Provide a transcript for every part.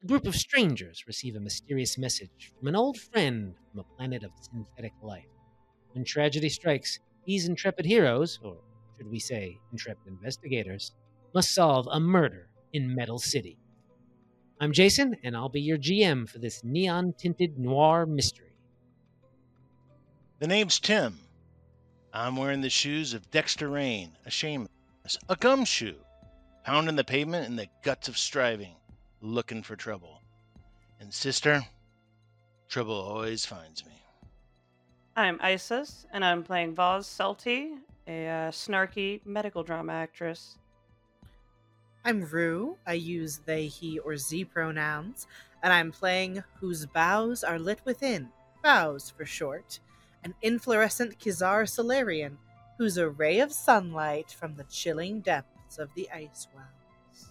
A group of strangers receive a mysterious message from an old friend from a planet of synthetic life. When tragedy strikes, these intrepid heroes, or should we say intrepid investigators, must solve a murder in Metal City. I'm Jason, and I'll be your GM for this neon-tinted noir mystery. The name's Tim. I'm wearing the shoes of Dexter Rain, a shameless, a gumshoe, pounding the pavement in the guts of striving, looking for trouble. And sister, trouble always finds me. I'm Isis, and I'm playing Vaz Selty, a snarky medical drama actress. I'm Rue. I use they, he, or z pronouns, and I'm playing Whose Bows Are Lit Within, Bows for short, an inflorescent Kizar Solarian who's a ray of sunlight from the chilling depths of the ice wells.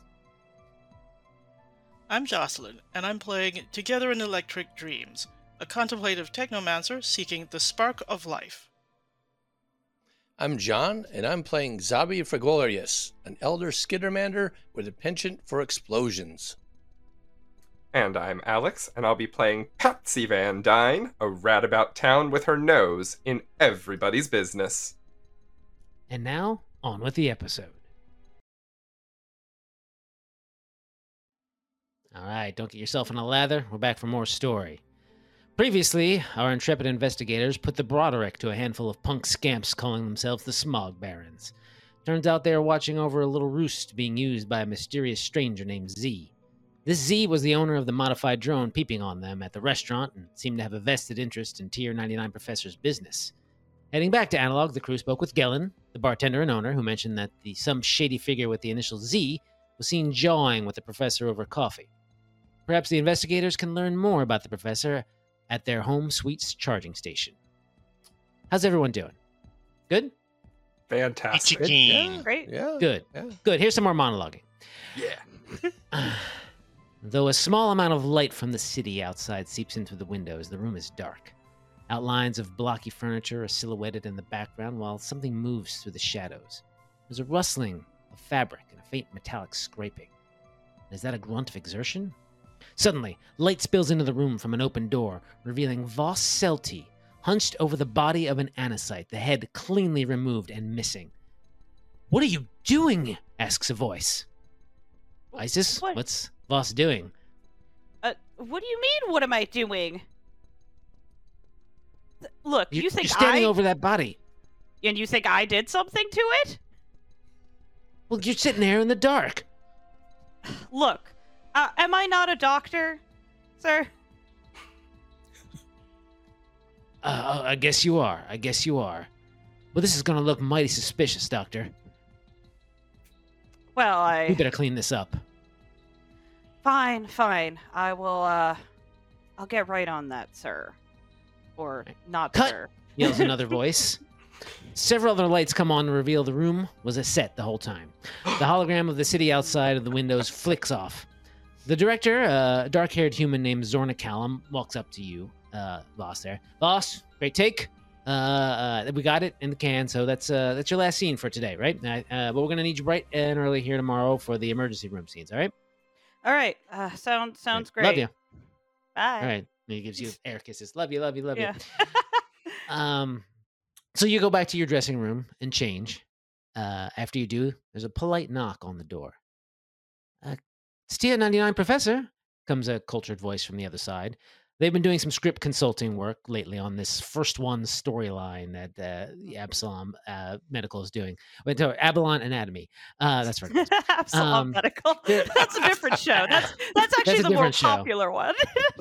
I'm Jocelyn, and I'm playing Together in Electric Dreams, a contemplative technomancer seeking the spark of life. I'm John, and I'm playing Zabi Fragorius, an elder skittermander with a penchant for explosions. And I'm Alex, and I'll be playing Patsy Van Dyne, a rat about town with her nose in everybody's business. And now, on with the episode. All right, don't get yourself in a lather. We're back for more story. Previously, our intrepid investigators put the Broderick to a handful of punk scamps calling themselves the Smog Barons. Turns out they were watching over a little roost being used by a mysterious stranger named Z. This Z was the owner of the modified drone peeping on them at the restaurant and seemed to have a vested interest in Tier 99 Professor's business. Heading back to Analog, the crew spoke with Gellin, the bartender and owner, who mentioned that some shady figure with the initial Z was seen jawing with the professor over coffee. Perhaps the investigators can learn more about the professor at their home suites charging station. How's everyone doing? Good? Fantastic. Good. Yeah. Great. Yeah. Good. Yeah. Good. Here's some more monologuing. Yeah. Though a small amount of light from the city outside seeps in through the windows, the room is dark. Outlines of blocky furniture are silhouetted in the background while something moves through the shadows. There's a rustling of fabric and a faint metallic scraping. Is that a grunt of exertion? Suddenly, light spills into the room from an open door, revealing Vos Selty, hunched over the body of an Anisite, the head cleanly removed and missing. "What are you doing?" asks a voice. Isis, What? what's Vos doing? What do you mean, what am I doing? Look, you think you're standing I... over that body. And you think I did something to it? Well, you're sitting there in the dark. Look, am I not a doctor, sir? I guess you are. Well, this is gonna look mighty suspicious, Doctor. Well, We better clean this up. Fine. I will, I'll get right on that, sir. Or not, Cut! sir. Yells another voice. Several other lights come on to reveal the room was a set the whole time. The hologram of the city outside of the windows flicks off. The director, a dark-haired human named Zorna Callum, walks up to you, Voss there. Voss, great take. We got it in the can, so that's your last scene for today, right? But we're gonna need you bright and early here tomorrow for the emergency room scenes, all right? All right. Sounds great. Love you. Bye. All right. He gives you air kisses. Love you. Yeah. So you go back to your dressing room and change. After you do, there's a polite knock on the door. It's Tier 99 Professor, comes a cultured voice from the other side. They've been doing some script consulting work lately on this first one storyline that the Absalom Medical is doing. Wait, no, Abalon Anatomy. That's right. Absalom Medical. That's a different show. That's actually the more popular one.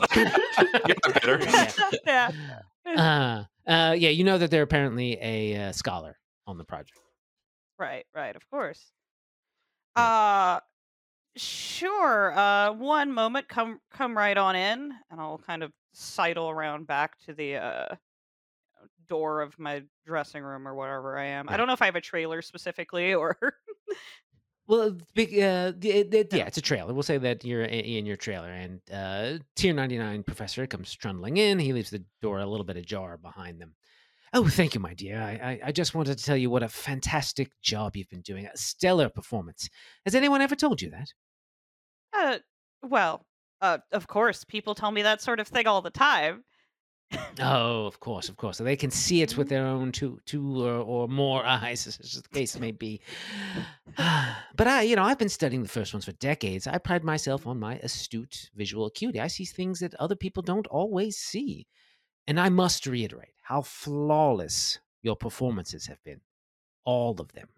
Yeah. Yeah, you know that they're apparently a scholar on the project. Right, of course. Yeah. Sure. One moment, come right on in, and I'll kind of sidle around back to the door of my dressing room or whatever I am. I Right. don't know if I have a trailer specifically or. Well, yeah, it's a trailer. We'll say that you're in your trailer, and Tier 99 Professor comes trundling in. He leaves the door a little bit ajar behind them. Oh, thank you, my dear. I just wanted to tell you what a fantastic job you've been doing. A stellar performance. Has anyone ever told you that? Well, Of course, people tell me that sort of thing all the time. Oh, of course, of course. So they can see it with their own two or more eyes, as the case may be. But I've been studying the first ones for decades. I pride myself on my astute visual acuity. I see things that other people don't always see. And I must reiterate how flawless your performances have been. All of them.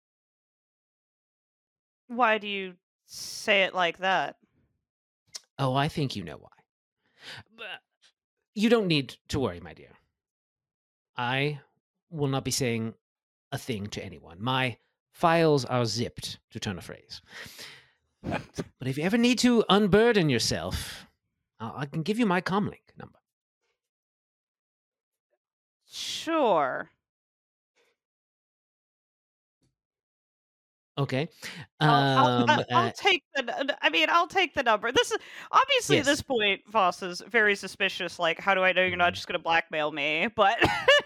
Why do you say it like that? Oh, I think you know why. But you don't need to worry, my dear. I will not be saying a thing to anyone. My files are zipped, to turn a phrase. But if you ever need to unburden yourself, I can give you my comlink number. Sure. Okay. I'll take I'll take the number. This is obviously at Yes. this point, Voss is very suspicious. Like, how do I know you're not Mhm. just going to blackmail me? But,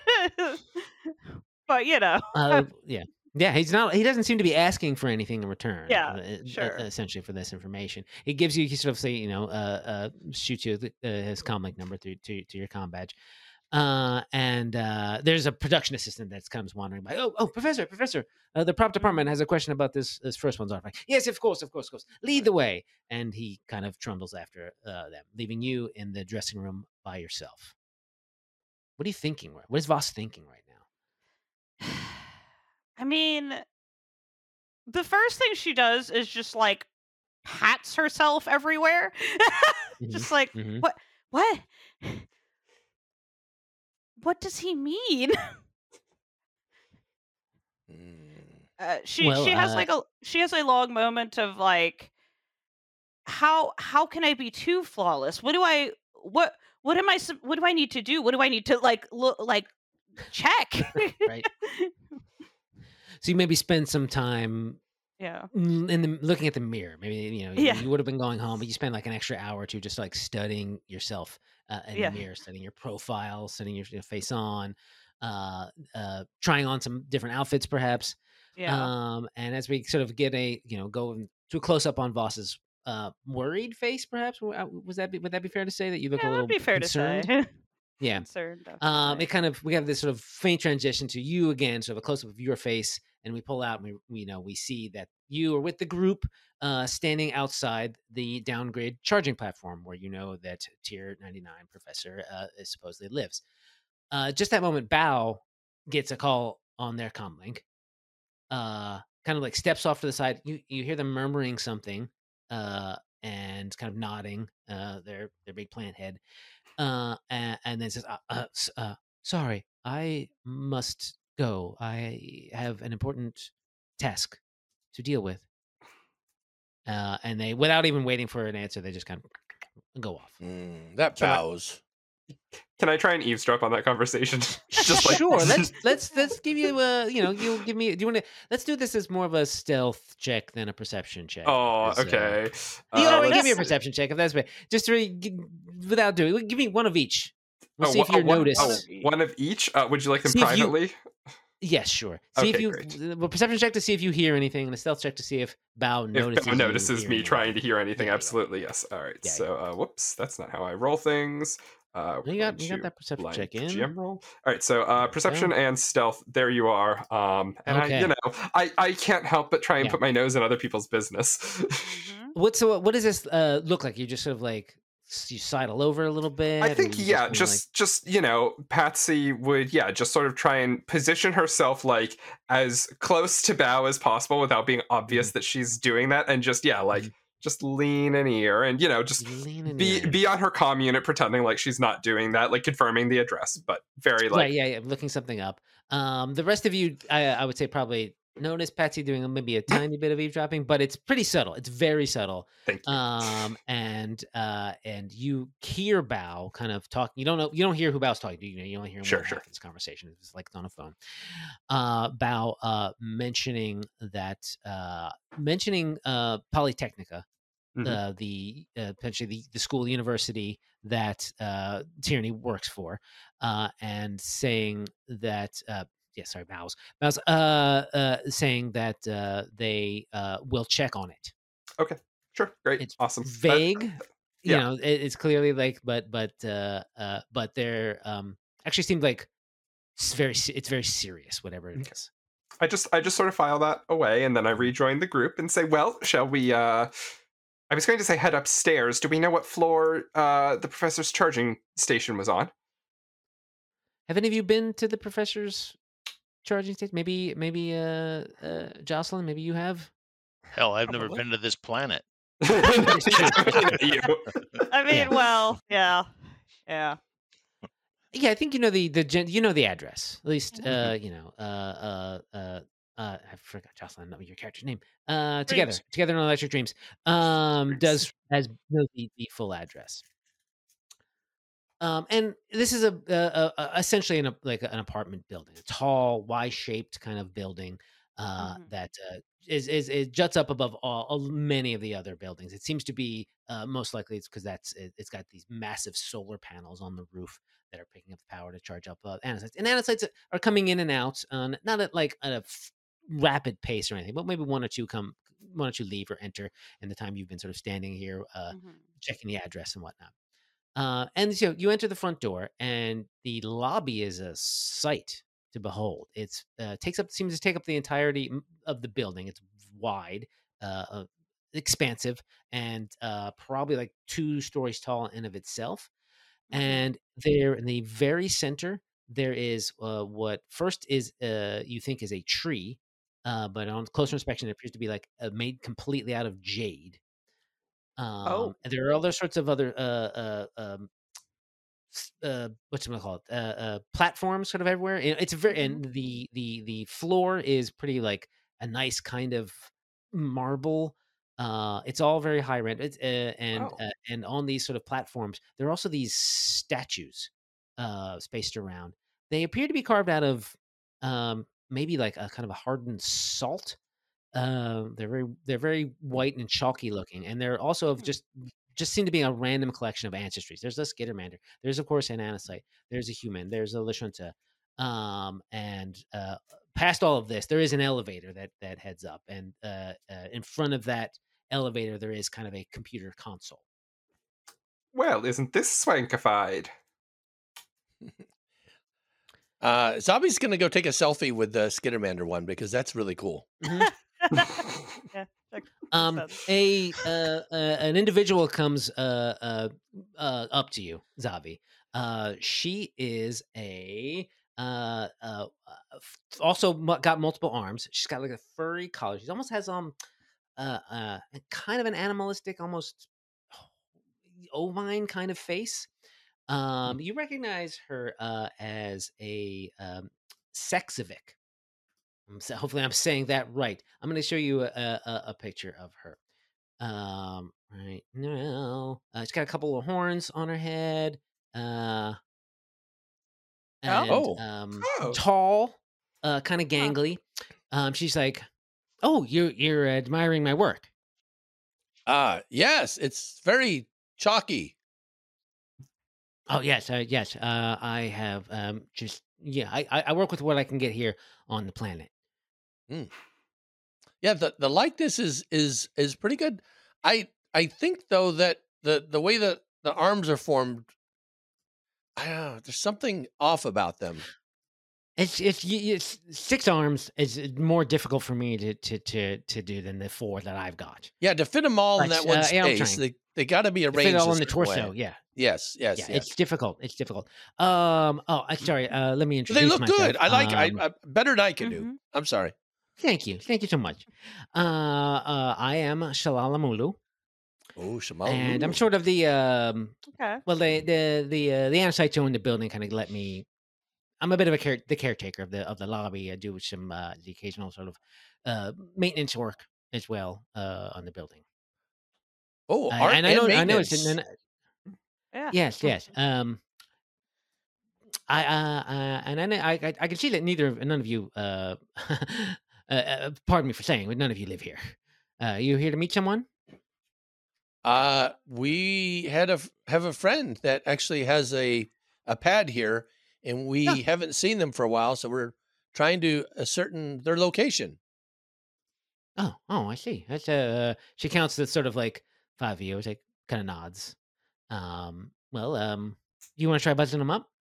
but Yeah. He's not. He doesn't seem to be asking for anything in return. Yeah, sure. Essentially, for this information, he gives you. He sort of say, shoots you his comlink number to your comm badge. And there's a production assistant that comes wandering by. Oh, professor, the prop department has a question about this first one's artifact. Yes, of course. Lead the way. And he kind of trundles after them, leaving you in the dressing room by yourself. What are you thinking? What is Voss thinking right now? I mean, the first thing she does is just like pats herself everywhere. Just like, Mhm. what? What does he mean? She Well, has a long moment of like, how can I be too flawless? What do I need to do? What do I need to check? right. So you maybe spend some time Yeah. looking at the mirror. Maybe Yeah. you would have been going home, but you spend like an extra hour or two just like studying yourself in Yeah. the mirror, studying your profile, setting your face on, trying on some different outfits, perhaps. Yeah. And as we sort of get go to a close up on Voss's worried face, perhaps would that be fair to say that you look a Yeah, little that'd be fair concerned? to say. Yeah. Concerned, definitely. We have this sort of faint transition to you again, sort of a close up of your face, and we pull out and we see that you are with the group standing outside the downgrade charging platform where you know that Tier 99 Professor supposedly lives. Just that moment, Bao gets a call on their comlink. Kind of like steps off to the side. You hear them murmuring something, and kind of nodding. Their big plant head. And then says, "Sorry, I must go. I have an important task to deal with." And they, without even waiting for an answer, they just kind of go off. That Can I- bows. Can I try and eavesdrop on that conversation? Just like Sure. Let's give you you'll give me. Do you want to? Let's do this as more of a stealth check than a perception check. Oh, because, okay. Give me a let's- perception check if that's bad. Just without doing. Give me one of each. We'll Oh, see if you're one- noticed. one of each. Would you like them See if you- privately? Yes, sure. See if Okay, you great. well, perception check to see if you hear anything, and a stealth check to see if Bao notices. If Bao notices you me hearing trying to anything. hear anything, Yeah, absolutely yes. All right. Yeah, So, whoops, that's not how I roll things. You got that perception check in. GM roll. All right. So, perception and stealth. There you are. And Okay. I can't help but try and Yeah. put my nose in other people's business. Mhm. What does this look like? You just sort of like you sidle over a little bit. I or think you yeah, kinda, just Patsy would just sort of try and position herself like as close to Bao as possible without being obvious that she's doing that, and just Mhm. just lean an ear and just lean in be there. be on her comm unit pretending like she's not doing that, like confirming the address, but very like Right, yeah, looking something up. The rest of you, I would say probably notice Patsy doing maybe a tiny bit of eavesdropping, but it's pretty subtle. It's very subtle. thank you. And you hear Bao kind of talking. You don't hear who Bao's talking to. You only hear him Sure, half sure. of this conversation. It's like it's on a phone. Bao mentioning Polytechnica, Mhm. the potentially the school university that Tierney works for, and saying that Bao's saying that they will check on it. Sure, great, It's awesome. vague, Yeah. it's clearly like, but they're actually seemed like it's very serious, whatever it Okay. is. I just sort of file that away, and then I rejoin the group and say, "Well, shall we?" I was going to say head upstairs. Do we know what floor the professor's charging station was on? Have any of you been to the professor's charging station? Maybe Jocelyn, maybe you have. Hell, I've never Probably. been to this planet. You. I mean, Yeah. well, yeah. Yeah, I think you know the address. At least Mhm. I forgot Jocelyn, not your character's name. Dreams. Together in Electric Dreams. Knows the full address. And this is essentially like an apartment building, a tall, Y-shaped kind of building Mhm. that is it juts up above many of the other buildings. It seems to be most likely it's because it's got these massive solar panels on the roof that are picking up the power to charge up anacytes. And anacytes are coming in and out, not at like at a rapid pace or anything, but maybe one or two leave or enter in the time you've been sort of standing here Mhm. checking the address and whatnot. And so you enter the front door, and the lobby is a sight to behold. It's seems to take up the entirety of the building. It's wide, expansive, and probably like 2 stories tall in of itself. Mhm. And there, in the very center, there is what first is you think is a tree, but on closer inspection, it appears to be like made completely out of jade. Oh. And there are other sorts of other what's it called platforms sort of everywhere. It's a very Mhm. and the floor is pretty like a nice kind of marble. It's all very high rent. Oh. And on these sort of platforms there are also these statues spaced around. They appear to be carved out of maybe like a kind of a hardened salt. They're very white and chalky looking, and they're also of Hmm. just seem to be a random collection of ancestries. There's a Skittermander. There's of course an Anacite. There's a human. There's a Lashunta. And past all of this, there is an elevator that heads up, and in front of that elevator, there is kind of a computer console. Well, isn't this swankified? Zombie's gonna go take a selfie with the Skittermander one because that's really cool. Mhm. Yeah. That Um, makes sense. an individual comes up to you, Zavi. She is also got multiple arms. She's got like a furry collar. She almost has kind of an animalistic, almost ovine kind of face. You recognize her as a Sexovic. Hopefully, I'm saying that right. I'm going to show you a picture of her. Right now, she's got a couple of horns on her head, and Oh, Oh. tall, kind of Huh. gangly. She's like, "Oh, you're admiring my work." yes, it's very chalky. Oh yes, yes. I have just yeah. I work with what I can get here on the planet. Yeah, the likeness is pretty good. I think though that the way that the arms are formed, I don't know, there's something off about them. It's 6 arms is more difficult for me to do than the 4 that I've got. Yeah, to fit them all in But that one yeah, I'm space, trying they got to be to fit it arranged all a in the certain torso. way. Yeah, Yes, yes, yeah. yes. It's difficult. It's difficult. I'm sorry. Let me But they introduce look myself. good. I like I better than I can do. Mhm. I'm sorry. Thank you. Thank you so much. I am Shalala Mulu, Oh, Shamal. and I'm sort of the Okay. well, the Anacytes who own the building kind of let me. I'm a bit of the caretaker of the lobby. I do some the occasional sort of maintenance work as well on the building. Oh, art And and I know it's maintenance. Yeah. yes, yes. And I can see that none of you pardon me for saying, but none of you live here. You here to meet someone? We have a friend that actually has a pad here, and we Yeah. haven't seen them for a while, so we're trying to ascertain their location. Oh, I see. That's she counts the sort of like 5 of you. Like kind of nods. You want to try buzzing him up?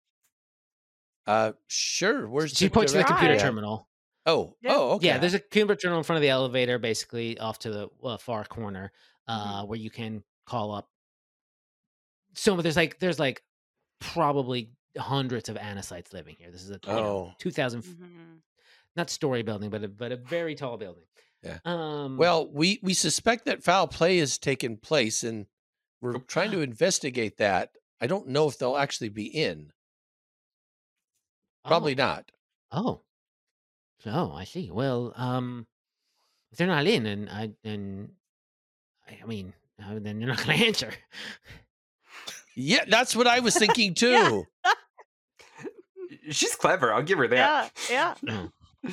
Sure. Where's She the points to the computer Right. terminal. Oh, Yeah. oh, okay. Yeah, there's a computer terminal in front of the elevator, basically off to the far corner, Mhm. where you can call up. So there's like probably hundreds of Anacytes living here. This is a Oh. 2,000 Mhm. not story building, but a very tall building. Yeah. Um, Well, we suspect that foul play has taken place, and we're trying to investigate that. I don't know if they'll actually be in. Probably not. Oh, I see. Well, if they're not in, then then they're not going to answer. Yeah, that's what I was thinking too. She's clever. I'll give her that. Yeah. No.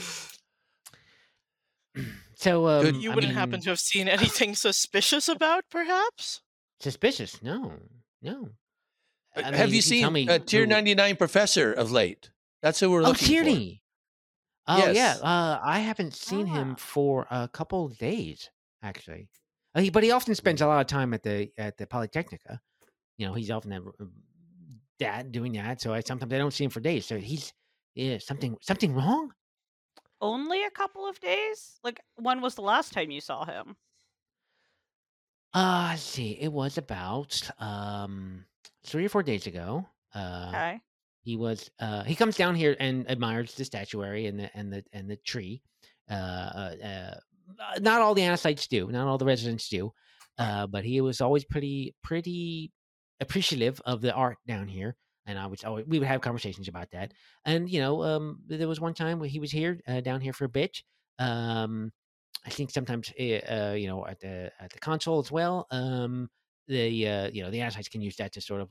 So, Good. You I wouldn't happen mean, to have seen anything suspicious about, perhaps? suspicious? No. I Have mean, you if you tell seen me Tier who- 99 Professor of late? That's who we're Oh, looking for. Tierney. Oh yeah. Yes. I haven't seen him Ah. for a couple of days, actually. But he often spends a lot of time at the Polytechnica. You know, he's often at doing that. So sometimes I don't see him for days. So something wrong? Only a couple of days? Like, when was the last time you saw him? Let's see. It was about 3 or 4 days ago. Okay. He comes down here and admires the statuary and the tree. Not all the Anacytes do, not all the residents do, but he was always pretty appreciative of the art down here. And we would have conversations about that. And there was one time where he was here down here for a bit. I think sometimes at the console as well. The Anacytes can use that to sort of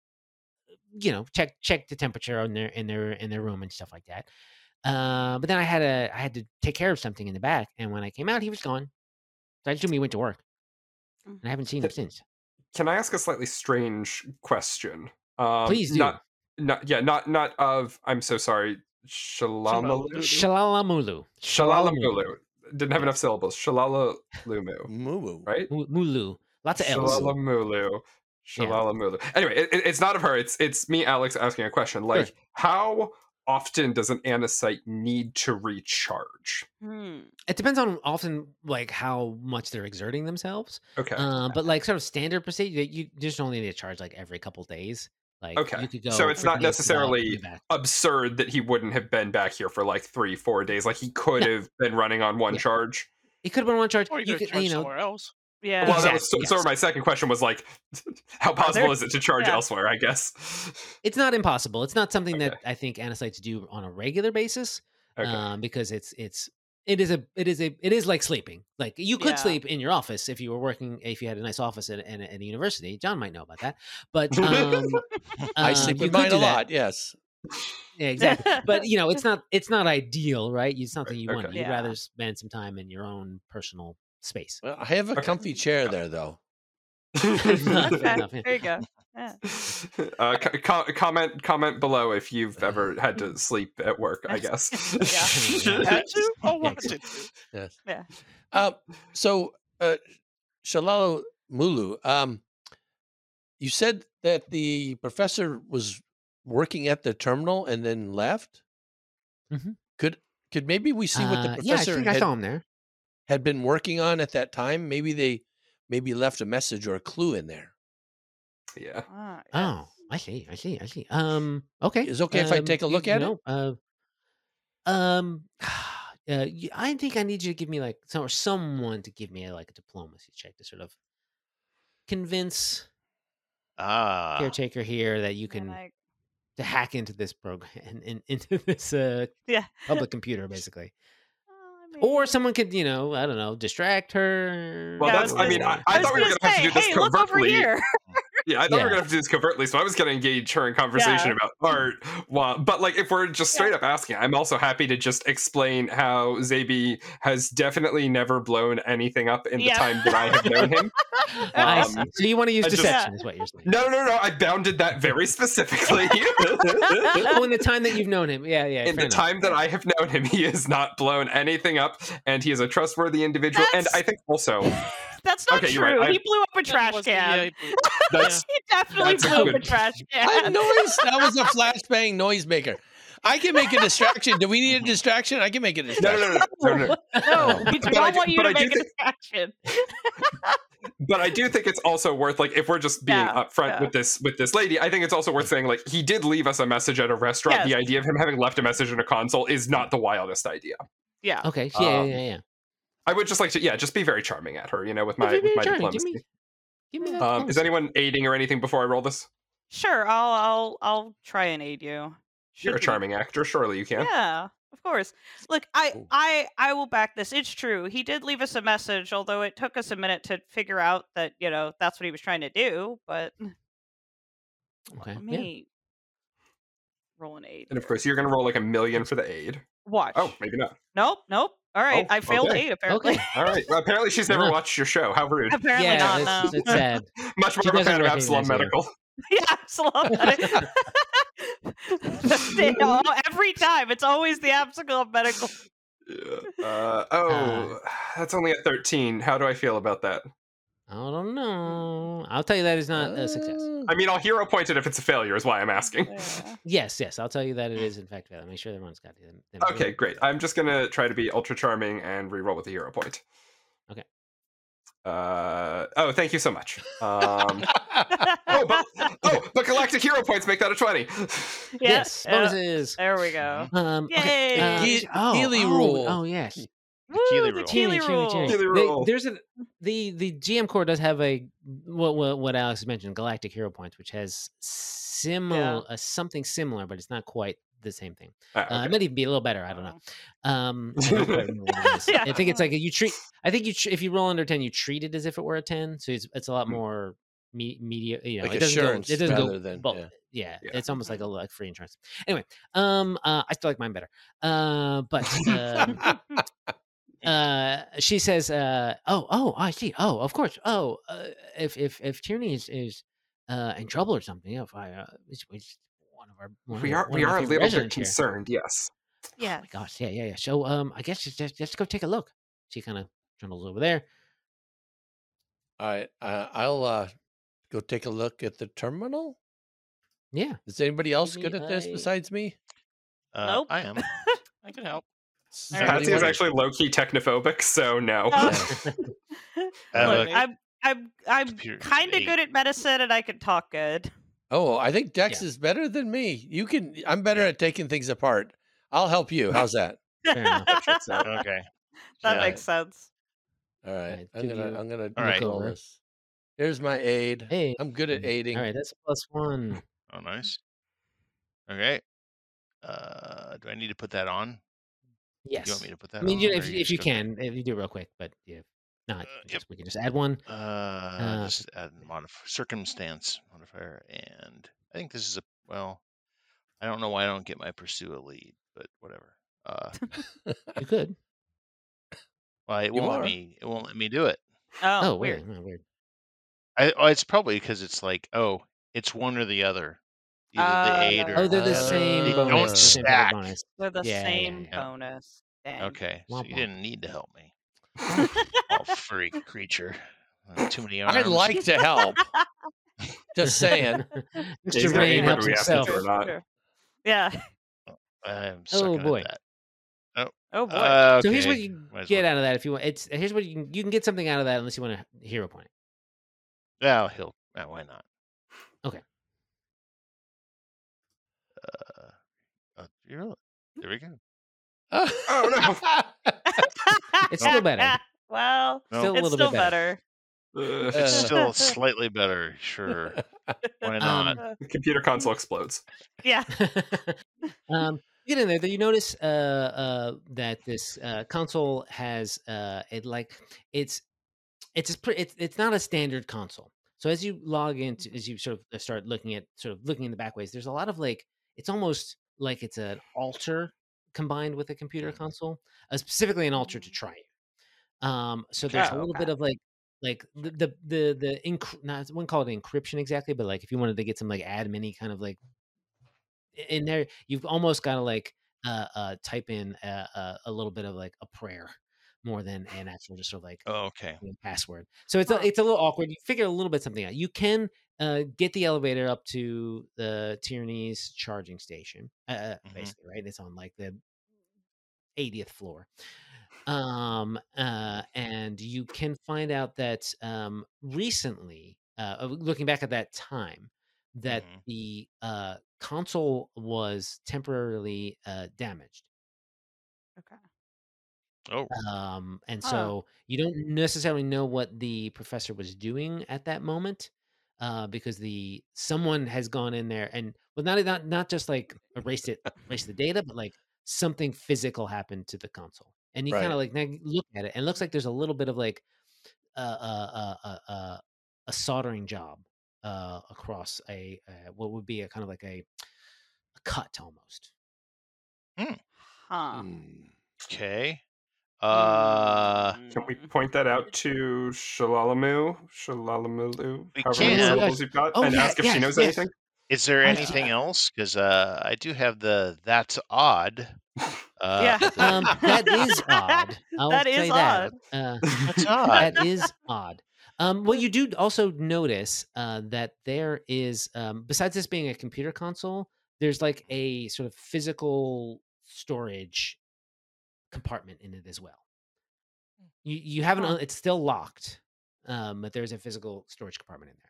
check the temperature in their room and stuff like that. But then I had to take care of something in the back, and when I came out, he was gone. So I assume he went to work, and I haven't seen him since. Can I ask a slightly strange question? Please do. Not of. I'm so sorry. Shalamalu. Shalalamulu. Didn't have enough syllables. Shalalalumu. Moo. Right? Mulu. Lots of L's. Shalalamulu. Anyway, it's not of her. It's me, Alex, asking a question. Like, Sure. how often does an Anacyte need to recharge? It depends on often like how much they're exerting themselves. Okay. But like sort of standard procedure, you just only need to charge like every couple days. Like, Okay. you could go So it's for not days without necessarily coming back. absurd that he wouldn't have been back here for like 3-4 days. Like he could have been running on one Yeah. charge. It could have been one charge. Or you You could could, charge somewhere else. Yeah. Well, that Exactly, was sort of my second question was like, how possible is it to charge Yeah. elsewhere? I guess. it's not impossible. It's not something that Okay. I think Anacytes do on a regular basis. Okay. Because it is like sleeping. Like you could Yeah. sleep in your office if you had a nice office at a university. John might know about that, but I sleep you in could mine do a that. lot. Yes. Yeah, exactly. But it's not ideal, right? It's not something you want. Okay. You'd Yeah. rather spend some time in your own personal space. Well, I have a Okay. comfy chair there, though. Okay. Enough, yeah. There you go. Yeah. Comment below if you've ever had to sleep at work. I guess. Yeah. Had to? Oh, Yeah, wanted to. Yes. Yeah. So, Shalala Mulu, you said that the professor was working at the terminal and then left. Mhm. Could maybe we see what the Yeah, I professor think I saw him there. had been working on at that time? Maybe they left a message or a clue in there. Yeah. Ah, Oh, I see. Okay. Is it okay if I take a look at it? I think I need you to give me like someone to give me like a diplomacy check to sort of convince caretaker here that you can to hack into this program and into this Yeah. public computer basically. I Or mean- someone could, I don't know, distract her. Well, Yeah, that's. I mean, I thought we were gonna gonna have to do this hey, look over covertly. here. Yeah, I thought we Yeah. were gonna have to do this covertly, so I was gonna engage her in conversation about art. But like, if we're just straight up asking, I'm also happy to just explain how Zabi has definitely never blown anything up in the Yeah. time that I have known him. I see. So you want to use I just- deception, is what you're saying. No, I bounded that very specifically. Oh, in the time that you've known him, yeah. In fair the enough. time that I have known him, he has not blown anything up, and he is a trustworthy individual. And That's- I think also, That's not Okay, you're true. right. He blew up a trash Was can. That's He definitely that's a blew up a good- trash That can. noise, that was a flashbang noisemaker. I can make a distraction. Do we need a distraction? I can make a no, distraction. no. No, we do But I not do- want you but to I do make a think- distraction. But I do think it's also worth, like, if we're just being Yeah, upfront yeah. with this lady, I think it's also worth saying, like, he did leave us a message at a restaurant. Yes. The idea of him having left a message in a console is not the wildest idea. Yeah. Okay. Yeah. Um, Yeah. I would just like to, just be very charming at her, with Yeah, my be very with my charming. diplomacy. Give me that. Is diplomacy. anyone aiding or anything before I roll this? Sure, I'll try and aid you. You're a Should be. charming actor, surely you can. Yeah, of course. Look, Cool. I will back this. It's true. He did leave us a message, although it took us a minute to figure out that, that's what he was trying to do, but Okay. let Yeah. me roll an aid. And of course, you're going to roll like 1 million for the aid. Watch. Oh, maybe not. Nope. All right. Oh, I failed okay. aid, apparently. Okay. All right. Well, apparently, she's never Yeah. watched your show. How rude. Apparently Yeah. not, no. It's sad. Much She more of a doesn't fan of Absalom recognize you. Medical. Yeah, Absalom. Every time. It's always the Absalom Medical. Yeah. That's only a 13. How do I feel about that? I don't know. I'll tell you that is not a success. I mean, I'll hero point it if it's a failure, is why I'm asking. Yeah. Yes. I'll tell you that it is in fact failure. Make sure everyone's got them. Okay, great. I'm just going to try to be ultra charming and reroll with the hero point. Okay. Thank you so much. But galactic hero points make that a 20. Yes. yeah. Bonuses. There we go. Okay. Yay. Healy rule. Oh yes. Woo, Keely the rule. Keely rule. Keely rule. There's the GM core does have a what Alex mentioned, galactic hero points, which has something similar, but it's not quite the same thing. Okay. It might even be a little better. I don't know. I don't quite remember what it is. Yeah. I think it's like if you roll under 10, you treat it as if it were a 10. So it's a lot more media. Like it doesn't go. assurance It doesn't go. rather than- Yeah, Yeah. it's almost like free insurance. Anyway, I still like mine better. But she says, "Oh, I see. Oh, of course. Oh, if Tierney is in trouble or something, if I it's one of our We are a little bit concerned, yes. Yeah. Oh my gosh, yeah. So I guess just go take a look." She kind of trundles over there. All right. I'll go take a look at the terminal. Yeah. Is anybody else me good at this a- besides me? Nope. I am. I can help. All right. Patsy is actually low-key technophobic, so no. Look, Yeah. I'm Computer kind of aid. good at medicine, and I can talk good. Oh, I think Dex Yeah. is better than me. I'm better at taking things apart. I'll help you. How's that? Fair enough. Okay. That Yeah. makes sense. All right. Alright, I'm do gonna you I'm gonna All right. roll over? this. Here's my aid. Hey. I'm good at aiding. All right, that's a +1. Oh, nice. Okay. Do I need to put that on? Yes. You want me to put that I mean, on? or if are you just gonna- can, if you do it real quick, but yeah, not, Yep. we can just add one. Just add circumstance modifier, and I think this is I don't know why I don't get my pursue a lead, but whatever. You could. Well, it You won't are. let me. It won't let me do it. Oh, weird. weird. Oh, weird. It's probably because it's like, it's one or the other, either the aid or. Oh, they're the Uh, they same. don't bonus, the same type of stack. bonus. They're the Yeah, same yeah. bonus. Dang. Okay, so Womp you womp. didn't need to help me. All furry creature. Too many arms. I'd like to help. Just saying. He's Mr. gonna Rain aid whether helps we ask him himself. to or not. Sure. Yeah. I'm Oh, sucking boy. at that. Oh boy. Okay. So here's what you Might as get well. out of that if you want. Here's what you can get something out of that unless you want a hero point. Yeah, why not? Okay. There we go. Oh, no. It's still better. Well, No. Still a it's little still bit better. better. It's still slightly better, sure. Why not? The computer console explodes. Yeah. Get in there. You notice that this console has it's not a standard console. So as you log into, as you sort of start looking in the back ways, there's a lot of it's almost like it's an altar combined with a computer console, specifically an altar to try you. So there's a Oh, little okay. bit of I wouldn't call it encryption exactly, but if you wanted to get some admin kind of in there, you've almost got to type in a little bit of a prayer more than an actual just sort of like Oh, okay. password. So it's Huh. it's a little awkward. You figure a little bit something out. You can get the elevator up to the Tierney's charging station. Basically, right? It's on like the 80th floor. And you can find out that recently, looking back at that time, that the console was temporarily damaged. Okay. Oh, And Huh. so you don't necessarily know what the professor was doing at that moment, because someone has gone in there and well, not just like erased the data, but like something physical happened to the console, and you kind of Right. like now look at it, and it looks like there's a little bit of like a soldering job across what would be a kind of like a cut almost. Huh. okay. Can we Hmm. point that out to Shalalamalu, We however many can. syllables you've got, Oh and yeah, ask if she knows yes. anything? Is there I- anything else? Because I do have that's odd. Yeah. That is odd. I'll That is say that. odd. That's odd. That is odd. Well, you do also notice that there is, besides this being a computer console, there's like a sort of physical storage compartment in it as well. You haven't. Huh. It's still locked, but there's a physical storage compartment in there.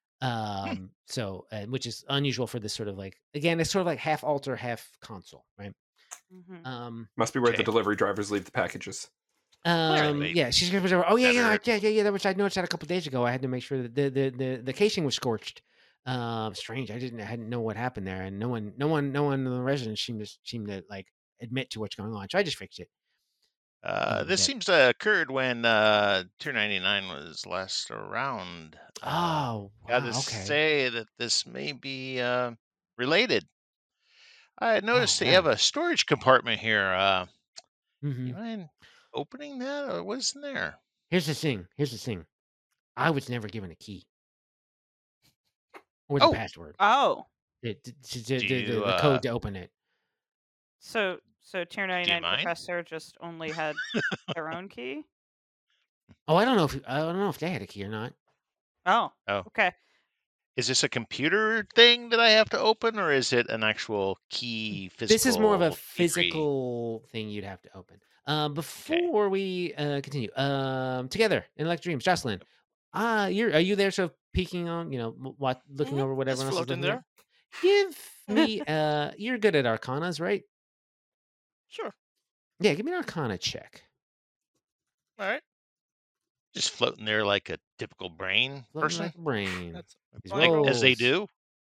So which is unusual for this sort of like again, it's sort of like half altar, half console, right? Mhm. Must be where the Okay. delivery drivers leave the packages. Clearly. Yeah, she's gonna. Oh yeah. Better. That which I noticed that a couple days ago. I had to make sure that the casing was scorched. Strange. I hadn't know what happened there, and no one in the residence seemed to like admit to what's going on. So I just fixed it. This that- seems to have occurred when Tier 99 was last around. Oh, Gotta wow, okay. say that this may be related. I noticed that you wow. have a storage compartment here. Mhm. You mind opening that, or what's in there? Here's the thing. I was never given a key or the Oh, password. Oh. The do you code to open it. So Tier 99 mind? professor just only had their own key? Oh, I don't know if they had a key or not. Oh. Oh. Okay. Is this a computer thing that I have to open, or is it an actual key physical? This is more of a key tree? physical thing you'd have to open. Before we continue, together in Electric Dreams, Jocelyn, are you there, sort of peeking on, looking over what Just everyone else is floating looking at? there. Give me, you're good at Arcanas, right? Sure. Yeah, give me an Arcana check. All right. Just floating there like a typical brain Floating person, like a brain. That's These like roll. as they rolls. do.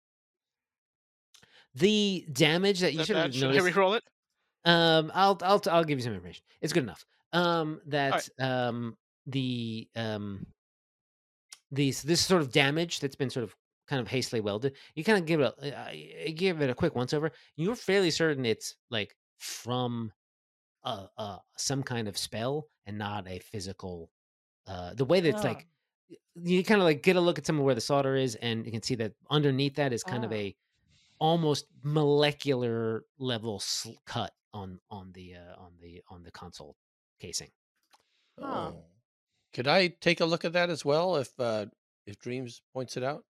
The damage that you That should have bad? Should I noticed. re-roll it? I'll give you some information. It's good enough. That this sort of damage that's been sort of kind of hastily welded, you kind of give it a quick once over. You're fairly certain it's like from some kind of spell and not a physical. The way that it's like you kind of like get a look at some of where the solder is, and you can see that underneath that is kind of a almost molecular level cut on the console casing. Huh. Oh. Could I take a look at that as well if Dreams points it out?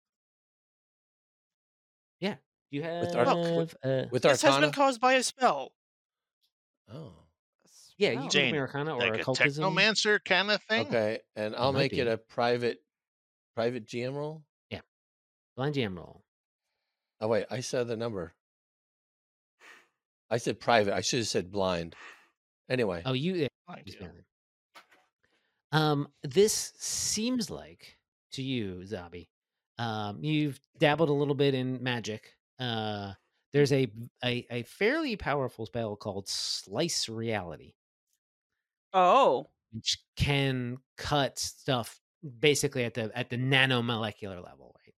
Yeah. Do you have With our- Look, With This has Arcana? been caused by a spell. Oh. yeah, you Spell. can give Jane, me Arcana or Like a occultism. technomancer kind of thing. Okay, and I'll might make it be. a private GM roll. Blind jam roll. Oh wait, I said the number. I said private. I should have said blind. Anyway. Oh, you. Mind Just you. barely. This seems like to you, Zabi. You've dabbled a little bit in magic. There's a fairly powerful spell called Slice Reality, Oh. which can cut stuff basically at the nanomolecular level, right?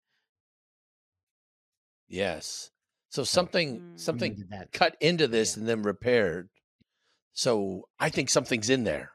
Yes. So So, something someone did that. cut into this Yeah. and then repaired. So I think something's in there.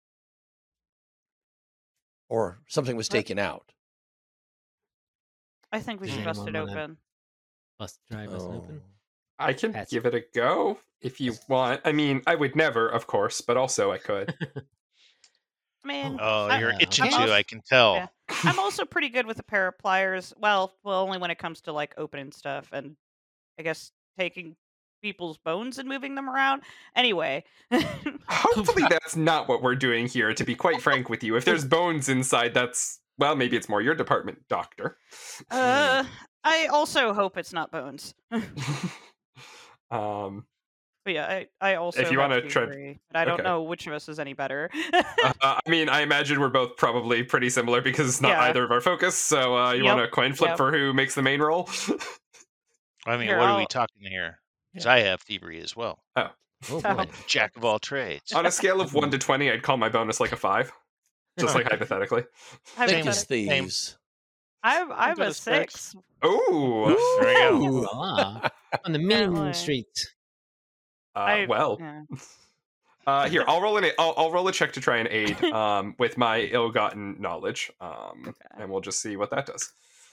Or something was taken out. I think we Does should bust anyone it wanna- open. Bust it open. I can That's- give it a go if you want. I mean, I would never, of course, but also I could. I mean, Oh, I- you're itching okay. to. I can tell. Yeah. I'm also pretty good with a pair of pliers. Well, only when it comes to like opening stuff and I guess taking people's bones and moving them around. Anyway. Hopefully that's not what we're doing here, to be quite frank with you. If there's bones inside, that's, well, maybe it's more your department, doctor. I also hope it's not bones. But yeah, I also If you have wanna try- thievery, but I don't okay. know which of us is any better. I mean, I imagine we're both probably pretty similar because it's not Yeah. either of our focus. So you Yep, want a coin flip yep. for who makes the main role? I mean, Here, what are we I'll- talking here? Because I have thievery as well. Oh, So- boy. Jack of all trades. On a scale of 1 to 20, I'd call my bonus like a 5. Just like hypothetically. I've Same got as a- thieves. I'm got a a 6. 6. Ooh. There we go. Ooh, on the mean Apparently. streets. Well, Yeah. here I'll roll I'll roll a check to try and aid with my ill-gotten knowledge, and we'll just see what that does.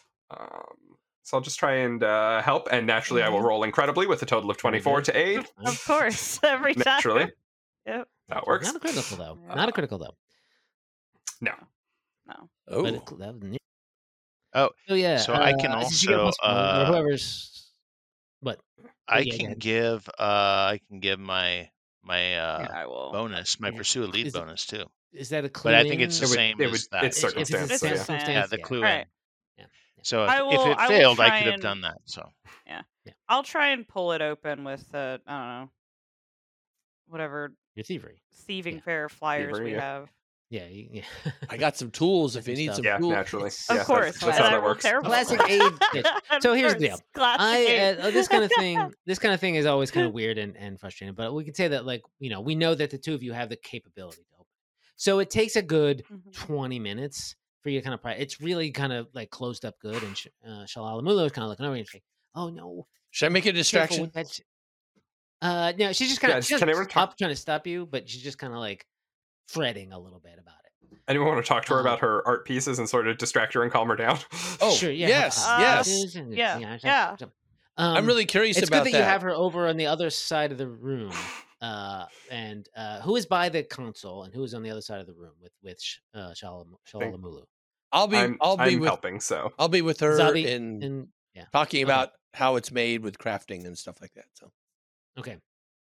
So I'll just try and help, and naturally I will roll incredibly with a total of 24 to aid. Of course, every time. Naturally, Yep. that works. Not a critical though. Yeah. Not a critical though. No. Oh, But that was neat. Oh, yeah. so I can since you get also, plus one, or whoever's. What? I Yeah, go can ahead. give my Yeah, I will. bonus, my Yeah. pursue a lead Is it- bonus too. Is that a But clue? I think it's the It would- same it as would- that. it's If it's circumstance, a so yeah. circumstance, Yeah, the clue. Right. So I will- if I it will failed, I try could have and- done that. So I'll try and pull it open with I don't know, whatever Your thievery. thieving Yeah. fair flyers Thievery, we yeah. have. Yeah. Yeah. I got some tools if you Some need stuff. some Yeah, tools. naturally. It's- Of Yeah, course, that's how and I that will works. terrible. Classic aid pitch. Of So here's the course, deal. classic aid. This kind of thing is always kind of weird and frustrating. But we can say that, like, we know that the two of you have the capability to open. So it takes a good Mhm. 20 minutes for you to kind of. It's really kind of like closed up good, and Shalalamulo is kind of looking over and she's like, "Oh no, Should I make a careful distraction? with that no, she's just kind Yeah, of can everyone talk- trying to stop you, but she's just kind of like fretting a little bit about it. Anyone want to talk to her Um, about her art pieces and sort of distract her and calm her down? Oh, Sure, yeah. yes, yes. yeah. I'm really curious It's about good that you have her over on the other side of the room, and who is by the console and who is on the other side of the room with Shalalamulu. I'll be I'm with helping, so I'll be with her Zabi in and yeah. talking Okay. about how it's made with crafting and stuff like that. So Okay.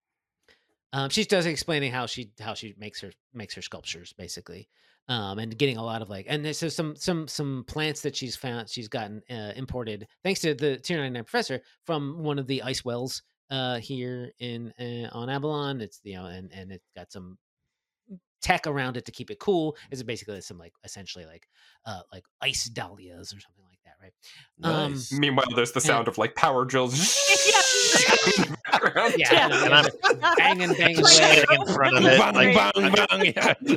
She does explaining how she makes her sculptures basically, and getting a lot of like, and this is some plants that she's gotten imported thanks to the Tier 99 professor from one of the ice wells here in on Avalon. It's and it's got some tech around it to keep it cool. It's basically some like essentially like ice dahlias or something like that, right? nice. meanwhile there's the sound of like power drills. in the background. Yeah, Yeah. And I'm banging away. standing in front of it, Bang, like bang, bang,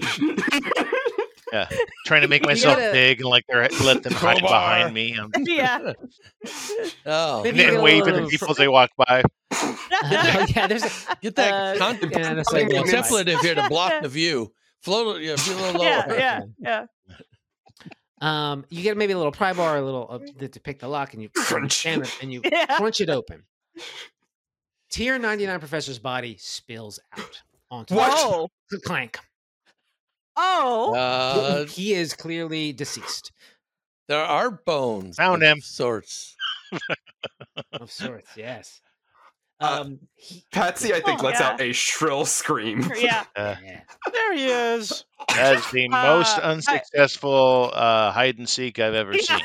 yeah. trying to make myself gotta- big and like let them hide Crowbar. behind me. Yeah. Oh, Maybe you get And a waving little at people as they walk by. Yeah, there's a get that yeah, that's like one side. contemplative here to block the view. Float, be a little lower. Yeah. You get maybe a little pry bar, a little to pick the lock, and you Crunch. jam it, and you Yeah. crunch it open. Tier 99 professor's body spills out onto What? Oh. the clank. Oh. He is clearly deceased There are bones. Found of him. Sorts. of sorts. Yes. Uh, Patsy, I think, Oh, lets yeah. out a shrill scream. Yeah. Uh, Yeah. There he is. that is the most I- unsuccessful hide and seek I've ever seen.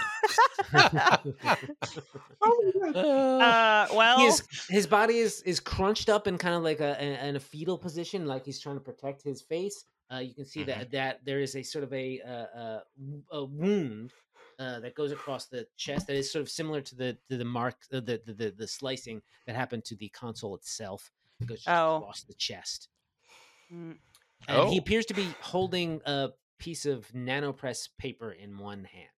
Well. His body is crunched up in kind of like in a fetal position, like he's trying to protect his face. You can see that there is a sort of a wound that goes across the chest that is sort of similar to the mark, the slicing that happened to the console itself. It goes just Oh. across the chest, Mm. and he Oh. appears to be holding a piece of nanopress paper in one hand.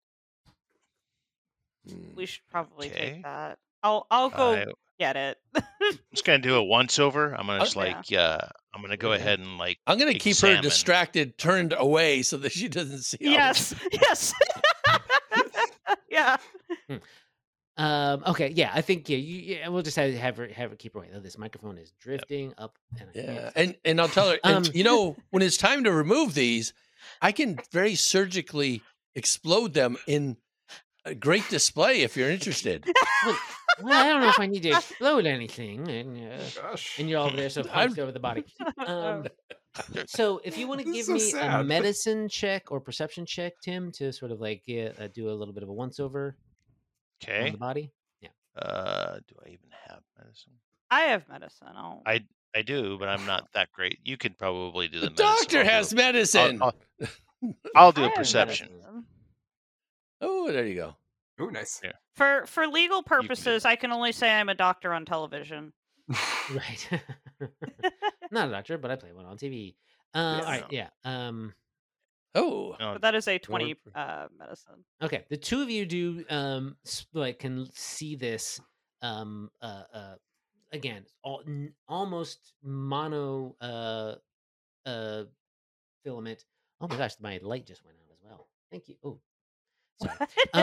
We should probably Okay. take that. I'll go I'm get it. just gonna do a once over. I'm gonna just Okay. I'm gonna go ahead and like I'm going to keep her examine. distracted, turned away so that she doesn't see. all this. Yes. Yes. Yeah. Okay, yeah, I think we'll just have her keep her away. This microphone is drifting up, and I Yeah, can't. and I'll tell her. And Um, when it's time to remove these, I can very surgically explode them in a great display if you're interested. well, I don't know if I need to explode anything, Gosh. and you're over there so hunched over the body. So if you want to This give is so me a sad. medicine check or perception check, Tim, to sort of like do a little bit of a once over on Okay. the body. Do I even have medicine? I have medicine. I do, but I'm not that great. You could probably do The the medicine. doctor has medicine. I'll do I a have perception. medicine. Oh, there you go. Ooh, nice. Yeah. For legal can do purposes, I can only say I'm a doctor on television. Right. Not a doctor, but I play one on TV. All right. Yeah. Oh, No, But that is a Lord 20 for- medicine. Okay. The two of you do can see this again almost mono filament. Oh my gosh, my light just went out as well. Thank you. Oh, sorry.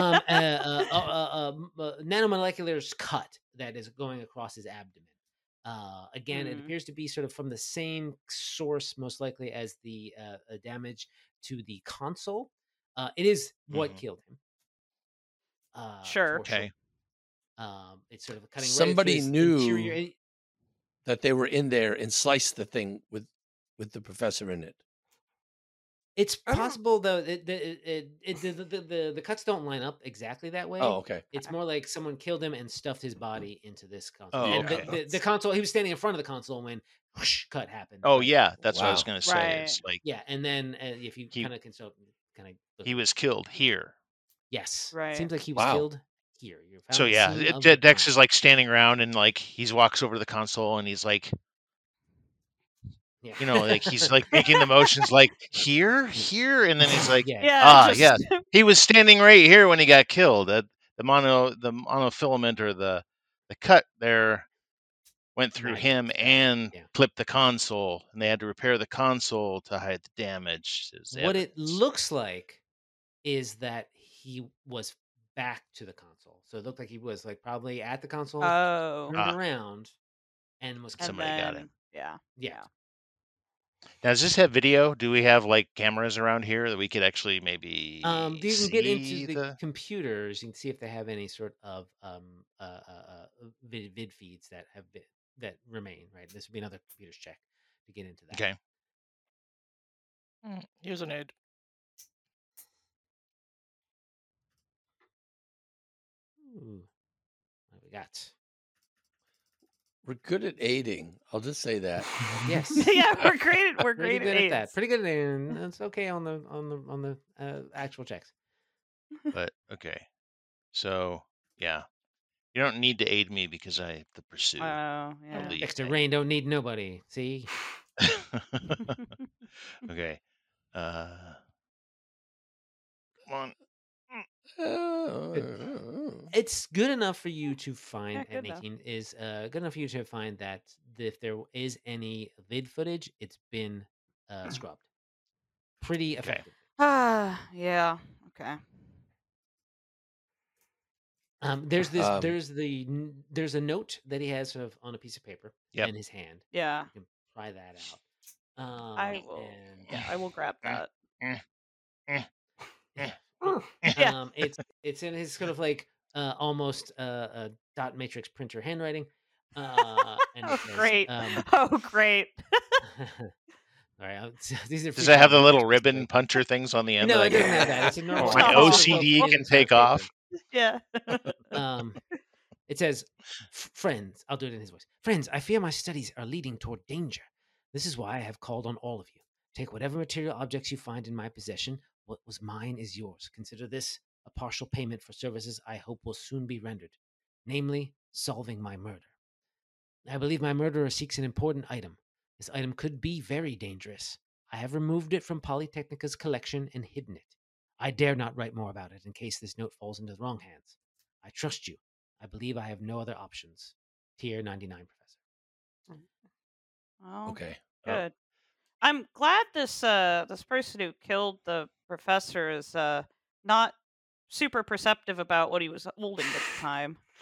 Nanomolecular cut that is going across his abdomen. Again, it appears to be sort of from the same source, most likely, as the damage to the console. It is what killed him. Sure. Okay. It's sort of cutting Somebody right through his knew interior. that they were in there and sliced the thing with the professor in it. It's possible though. The cuts don't line up exactly that way. Oh, okay. It's more like someone killed him and stuffed his body into this console. Oh, And okay. the console, he was standing in front of the console when whoosh, cut happened. Oh, right? yeah. That's what I was Wow. going to say. Is Right. like Yeah, and then if you He- kind of consult, he was killed here. yes, Right. seems like he was Wow. killed here. You're found So at the yeah, scene of the Dex crime. is like standing around and like he walks over to the console and he's like, Yeah. like he's like making the motions like here, and then he's like, yeah. Yeah. yeah, he was standing right here when he got killed. The monofilament or the cut there went through Magnet him stuff, and yeah. clipped the console, and they had to repair the console to hide the damage. What it looks like is that he was back to the console. So it looked like he was like probably at the console, Oh. turned around, and was And somebody got then, him. Yeah. Yeah. Now, does this have video? Do we have like cameras around here that we could actually maybe You can get into see the computers. You can see if they have any sort of vid feeds that have been that remain. Right. This would be another computer's check to get into that. Okay. Here's an aid. Ooh. What we got? We're good at aiding. I'll just say that. Yes. Yeah, we're great. We're Pretty great good at that. aids. Pretty good at it. And it's okay on the actual checks. But okay. So yeah. You don't need to aid me because I have the pursuit. Oh, yeah. Believe Dexter me. Rain don't need nobody. See? Okay. Come on. It's good enough for you to find Yeah, at good enough. 18 is good enough for you to find that if there is any vid footage, it's been scrubbed pretty effectively. Yeah. Okay. There's a note that he has sort of on a piece of paper Yep. in his hand. Yeah. You can try that out. I will. and- Yeah, I will grab that. Yeah. It's in his sort of like almost a dot matrix printer handwriting. And it Oh, says, great. Oh, great. all right, these are Does it have the freaking little matrix, ribbon right? puncher things on the end? No, that I it doesn't can- have that. It's a normal. My Oh. OCD thin can square take paper. off. Yeah. It says, friends, I'll do it in his voice. Friends, I fear my studies are leading toward danger. This is why I have called on all of you. Take whatever material objects you find in my possession. What was mine is yours. Consider this a partial payment for services I hope will soon be rendered, namely, solving my murder. I believe my murderer seeks an important item. This item could be very dangerous. I have removed it from Polytechnica's collection and hidden it. I dare not write more about it in case this note falls into the wrong hands. I trust you. I believe I have no other options. Tier 99, Professor. Well, Okay. good. I'm glad this person who killed the professor is not super perceptive about what he was holding at the time.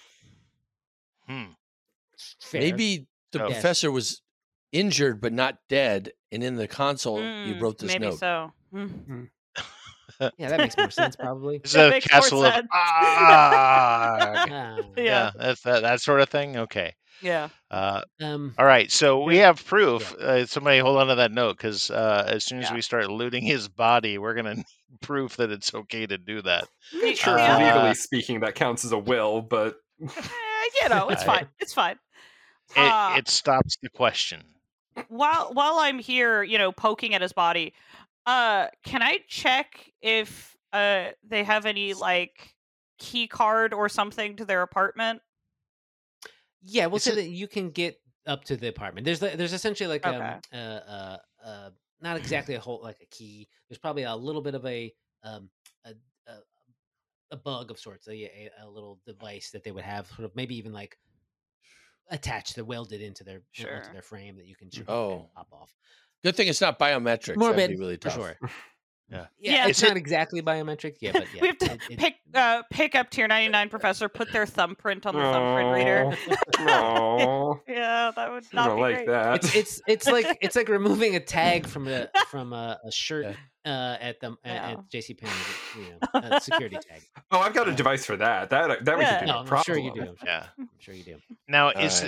Fair. Maybe the Oh. professor was injured but not dead, and in the console you wrote this maybe note. so. Yeah, that makes more sense probably. It's That a makes more castle of sense. Ag. Ah, Yeah, that's that sort of thing. Okay. Yeah. All um, right, so we Here- have proof. Somebody hold on to that note, because as soon as Yeah. we start looting his body, we're gonna need proof that it's okay to do that. The- Sure, the other- legally speaking, that counts as a will, but it's I- fine. It's fine. Uh, It stops the question. while I'm here, poking at his body, can I check if they have any like key card or something to their apartment? yeah, we'll Is say it- that you can get up to the apartment. There's essentially like Okay. not exactly a whole like a key. There's probably a little bit of a a, a, a bug of sorts, a little device that they would have, sort of maybe even like attached, welded into their Sure. onto their frame that you can sort Oh. of pop off. Good thing it's not biometrics. Morbid, That'd be really for tough. sure. Yeah. Yeah, it's is not exactly biometric. Yeah, but yeah, we have to pick up Tier 99 Professor, put their thumbprint on the thumbprint reader. No, Yeah, that would I not don't be like great. that. it's like removing a tag from a shirt at Yeah. JC Penney, a security tag. Oh, I've got a Yeah. device for that. That we Yeah. can do. No, No I'm problem. sure you do. Yeah. I'm sure you do. Now, All is right.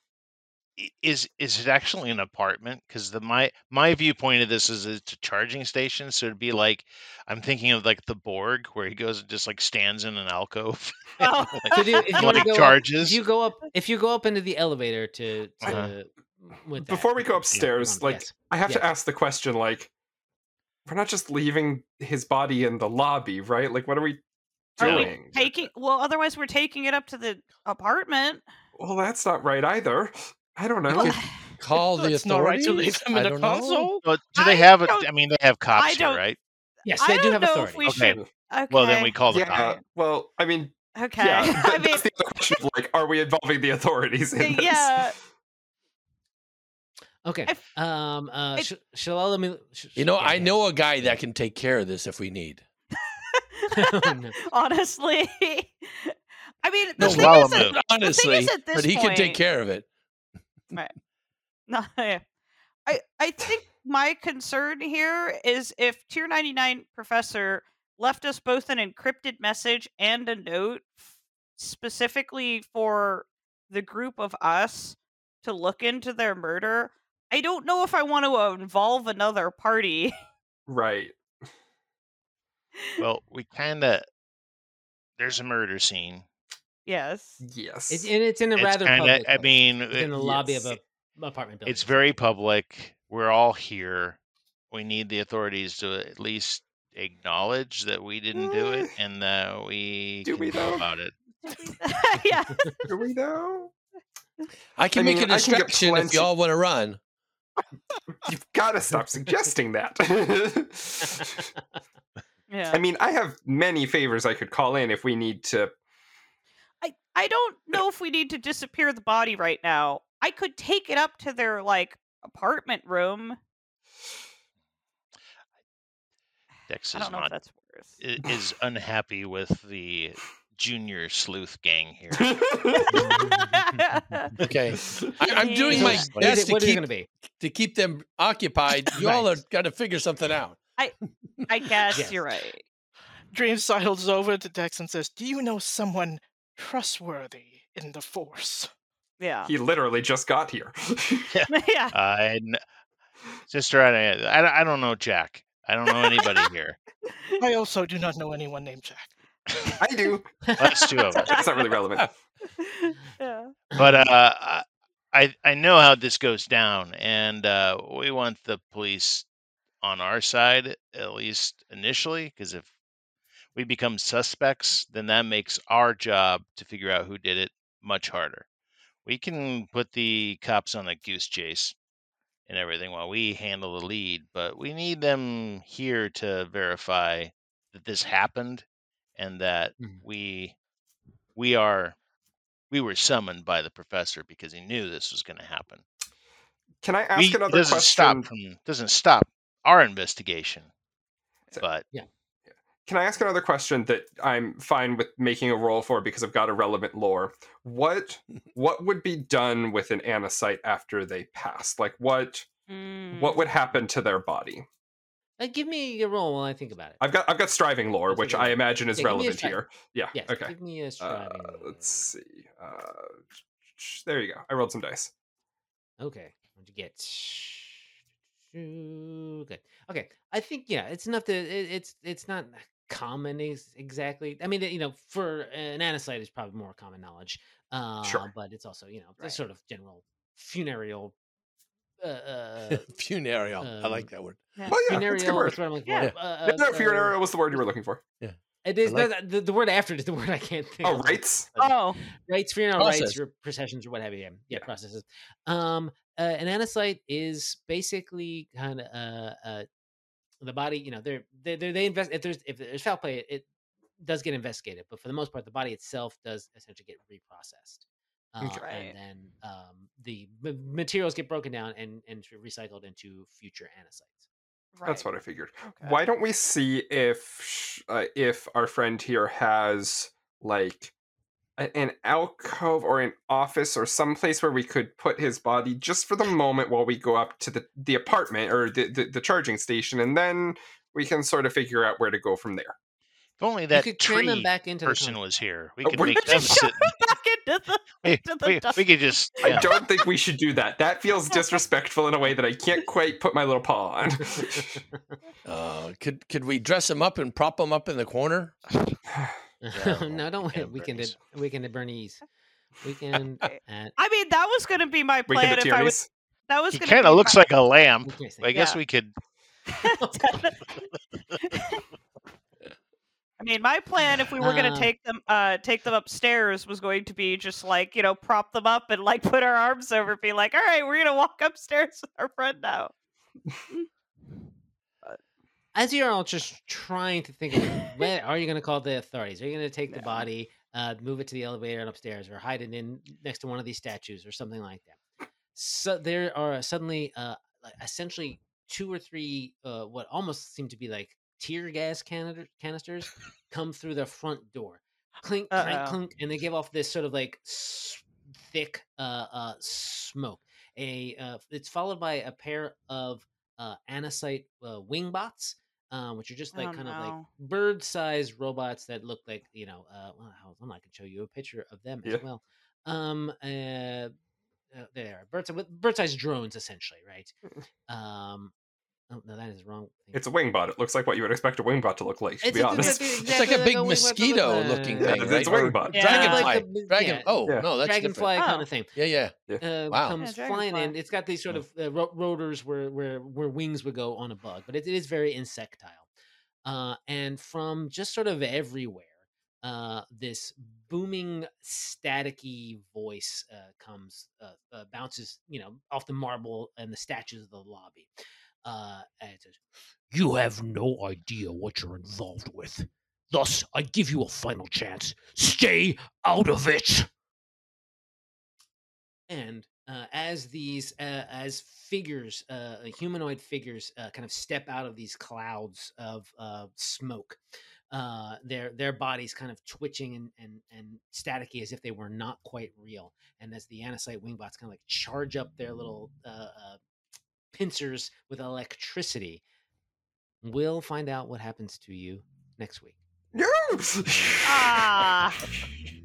it actually an apartment? Because my viewpoint of this is it's a charging station, so it'd be like I'm thinking of like the Borg, where he goes and just like stands in an alcove. Oh. So if you wanna Like go up, charges? if you go up into the elevator to Uh-huh. with that, Before we go upstairs, like yes. I have to yes. ask the question, like, we're not just leaving his body in the lobby, right? Like, what are we Are we doing? taking? Well, otherwise we're taking it up to the apartment. Well, that's not right either. I don't know. could Call the It's not right authorities. to leave them in I the don't know. console. Well, do they I have? don't- I mean, they have cops I here, don't- right? Yes, I they do don't have know authority. if we Okay. should. Okay. Well, then we call the Yeah. cops. Well, I mean, Okay. yeah. I mean, That's the other question of, like, are we involving the authorities in this? yeah. Okay. If- Shall I let me? You know, yeah, I yeah. know a guy that can take care of this if we need. Oh, no. Honestly, I mean, the No, thing swallow is that- move. Honestly, at this but he can take point- care of it. No, yeah. I think my concern here is if Tier 99 Professor left us both an encrypted message and a note specifically for the group of us to look into their murder, I don't know if I want to involve another party. Right. Well, we kind of. There's a murder scene. Yes. Yes. And it's in a It's rather kind of. public I place. mean, It's in the lobby of yes. a apartment building. it's very public. We're all here. We need the authorities to at least acknowledge that we didn't do it and that we Do can we, know though? about it. Yeah. Do we know? I can I make mean, a I can get distraction if plenty- you all want to run. You've got to stop suggesting that. Yeah. I mean, I have many favors I could call in if we need to. I don't know if we need to disappear the body right now. I could take it up to their like apartment room. Dex I is don't know if not that's worse. is unhappy with the junior sleuth gang here. Okay, I'm doing my What best what is it to going to be? keep them occupied. You all Right. have got to figure something out. I guess Yes. you're right. Dream sidles over to Dex and says, "Do you know someone trustworthy in the Force?" Yeah. He literally just got here. Yeah. Sister, I don't know Jack. I don't know anybody here. I also do not know anyone named Jack. I do. Well, that's two of us. That's not really relevant. Yeah. But I know how this goes down, and we want the police on our side, at least initially, because if we become suspects, then that makes our job to figure out who did it much harder. We can put the cops on a goose chase and everything while we handle the lead, but we need them here to verify that this happened and that Mhm. we were summoned by the professor because he knew this was going to happen. Can I ask It another doesn't question? doesn't stop our investigation, So- but Can I ask another question that I'm fine with making a roll for because I've got a relevant lore? What would be done with an anacyte after they pass? Like what would happen to their body? Give me a roll while I think about it. I've got striving lore, I'll take which it I away. imagine is Yeah, give me a relevant striving. here. Yeah. Yes, Okay. give me a striving. Let's see. There you go. I rolled some dice. Okay. What'd you get? Good. Okay. I think it's enough to. It's not common exactly. I mean, for an anacyte, it's probably more common knowledge. Sure. But it's also the Right. sort of general funereal. Funereal. I like that word. Yeah. Well, yeah, that's a good Funereal. word. That's what I'm looking Yeah. for. No, funereal was the word you were looking for. It is I like- the word after it is the word I can't think. Oh, of. rights. Oh, Rites, funeral Process. rites, or processions, or what have you. Yeah, Yeah. processes. An anacyte is basically kind of the body. They invest if there's foul play, it does get investigated, but for the most part, the body itself does essentially get reprocessed. Okay. Right. And then the materials get broken down and recycled into future anacytes. That's what I figured. Okay. Why don't we see if our friend here has like an alcove or an office or some place where we could put his body just for the moment while we go up to the apartment or the charging station, and then we can sort of figure out where to go from there. If only You that could cram them tree back into the person con- was here. We Oh, could what make did them you sit. back into the dust. We could just. I don't think we should do that. That feels disrespectful in a way that I can't quite put my little paw on. Could we dress him up and prop him up in the corner? No, don't Weekend wait. Weekend Bernie's. at Weekend at Bernie's. Weekend at I mean, that was going to be my We plan get the if I was. Tierney's. That was He going kind of looks like a lamp. Weekend I guess Yeah. we could. I mean, my plan, if we were going to take them upstairs, was going to be just like prop them up and like put our arms over, be like, all right, we're gonna walk upstairs with our friend now. As you're all just trying to think of when are you going to call the authorities? Are you going to take the Yeah. body, move it to the elevator and upstairs, or hide it in next to one of these statues, or something like that? So there are suddenly, like essentially 2 or 3, what almost seem to be like tear gas canisters, come through the front door, clink, clank, Uh-oh. clink, and they give off this sort of like thick smoke. It's followed by a pair of anacyte wingbots, which are just like Oh, kind of like no. bird-sized robots that look like well, I'm not gonna show you a picture of them Yeah. as well. There are bird-sized drones, essentially, right? Oh no, that is the wrong thing. It's a wingbot. It looks like what you would expect a wingbot to look like, to be honest. It's like a big mosquito-looking Yeah, thing, it's right? a wingbot. Or Yeah. Dragonfly. Like the- Dragon. yeah. Oh Yeah. no, that's Dragonfly different. kind Oh. of thing. Yeah. Comes Wow. Yeah, flying in. dragonfly. It's got these sort of rotors where wings would go on a bug, but it is very insectile. And from just sort of everywhere, this booming, staticky voice comes, bounces, off the marble and the statues of the lobby. And it says, "You have no idea what you're involved with. Thus, I give you a final chance. Stay out of it." And as these as figures, humanoid figures, kind of step out of these clouds of smoke, their bodies kind of twitching and staticky as if they were not quite real. And as the anacyte wingbots kind of like charge up their little pincers with electricity, we'll find out what happens to you next week. No! Ah.